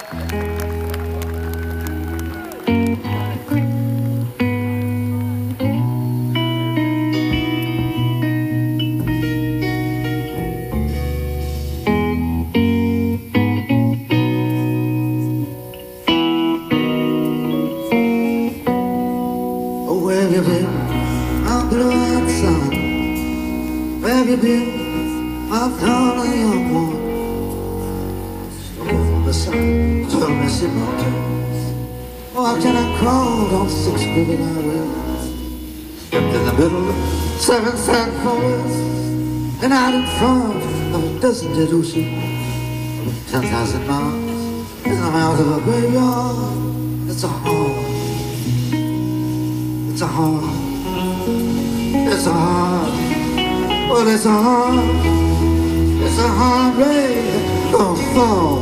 Where have you been, my blue-eyed son? Where have you been, my darling young one? Oh, the sun, so messy mountains. Oh, how can I crawl on 6 crooked highways? Stepped in the middle of 7 sad forests, and out in front of a dozen dead oceans. 10,000 miles, and I'm out of a graveyard. It's a hard. It's a hard, it's a hard, well it's a hard rain gonna fall.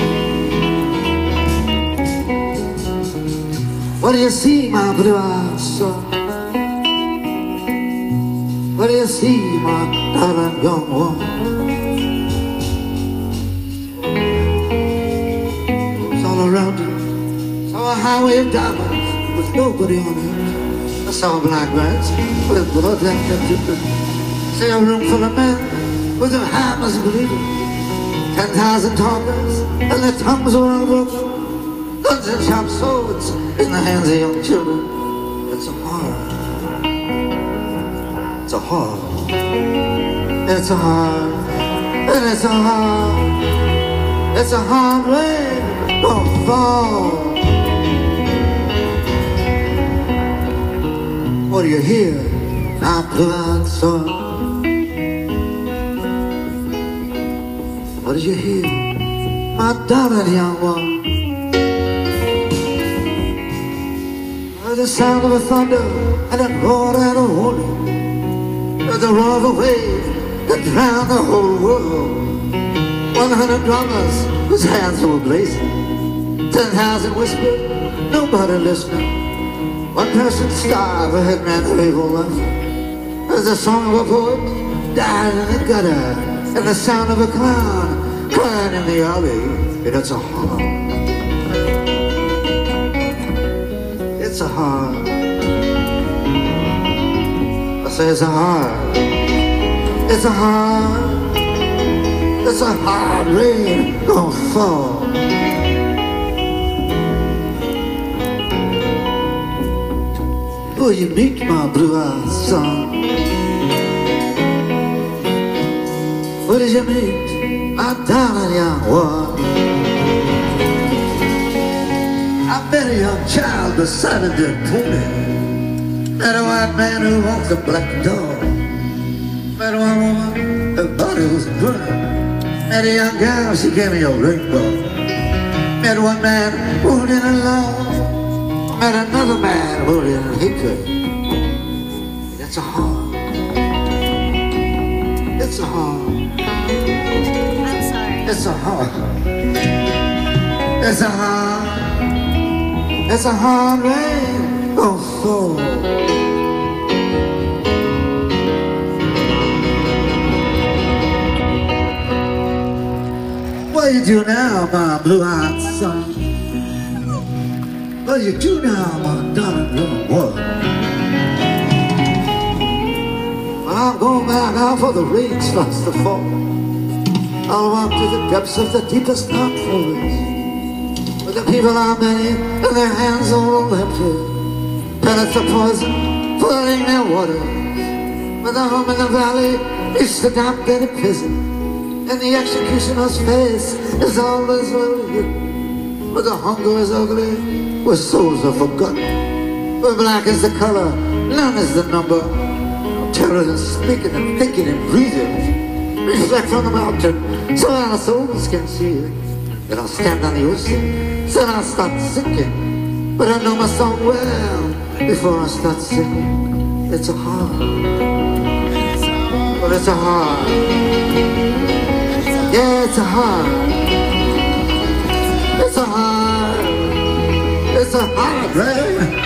What do you see, my blue-eyed son? What do you see, my darling young woman? It's all around you, it's all a highway of diamonds with nobody on it. I saw black rats with blood left and dripping. See a room full of men with their hammers bleeding. 10,000 talkers and their tongues were all broken. Guns and sharp swords in the hands of young children. It's a horror. It's a horror. It's a hard. And it's a hard. It's a hard rain gonna fall. What do you hear, my blue-eyed son? What did you hear, my darling young one? The sound of a thunder and a roar and a warning. The roar of a wave that drowned the whole world. 100 drummers whose hands were blazing. 10,000 whispered, nobody listening. One person starved, a headman of evil life. There's the song of a poet dying in the gutter, and the sound of a clown crying in the alley. And it's a horror. It's a horror. I say it's a horror. It's a horror. It's a hard rain gonna fall. Will you meet my blue-eyed son? Where did you meet my darling young one? I met a young child beside a dead pony. Met a white man who walked a black dog. Met one woman, her body was burning. Met a young girl, she gave me a rainbow. Met one man wounded in love. Met another man wounded in hatred. It's a heart. It's a heart. I'm sorry. It's a heart. It's a heart. It's a hard rain gonna fall. What do you do now, my blue-eyed son? What do you do now, my darling little boy? Well, I'm going back out for the rain starts to fall. I'll walk to the depths of the deepest dark forest, where the people are many and their hands are all empty. Pellets of poison flooding their water. Where the home in the valley is the damp dirty prison, and the executioner's face is always well hidden. Where the hunger is ugly, where souls are forgotten, where black is the color, none is the number. Terror is speaking and thinking and breathing. Reflect from the mountain, so our souls can see it. Then I'll stand on the ocean, so I'll start sinking. But I know my song well before I start singing. It's a heart. Well, it's a heart. Yeah, it's a heart. It's a heart. It's a heart, right?